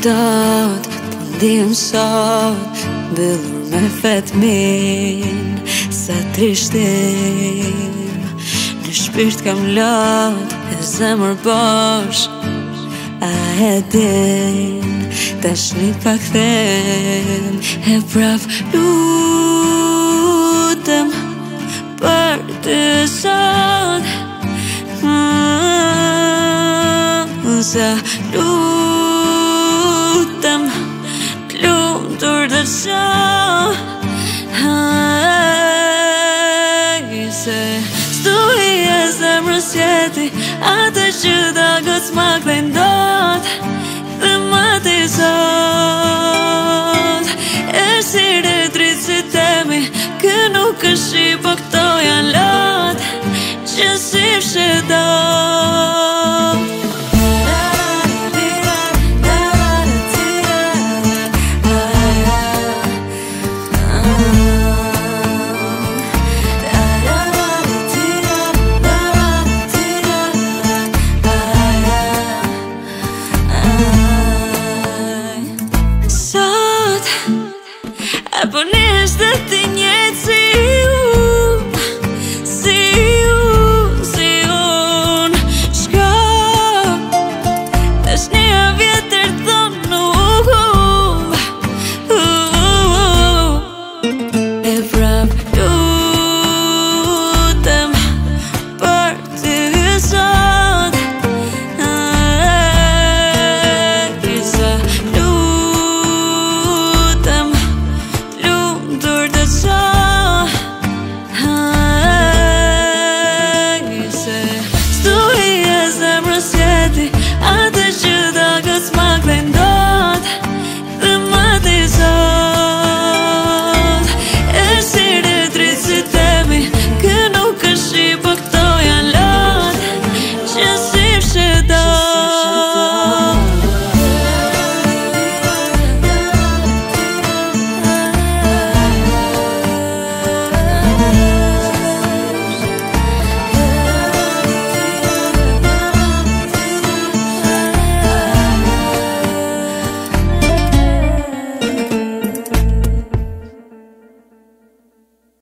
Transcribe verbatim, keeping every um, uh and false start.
dot, po ndihem sot mbyllur me vetmin, sa trishtim. Në shpirt kam lot e zemër bosh, a e din, tash një pa kthem. E prap lutem për ty sot, mm, sa lutem t'lumtur të shoh, se s'duhi e zemrës jeti atë që da gëtë s'ma kthejnë dot, dhe ma t'i sot e si retrit si temi, kë nuk është shi, po këto janë lot që si fshe do.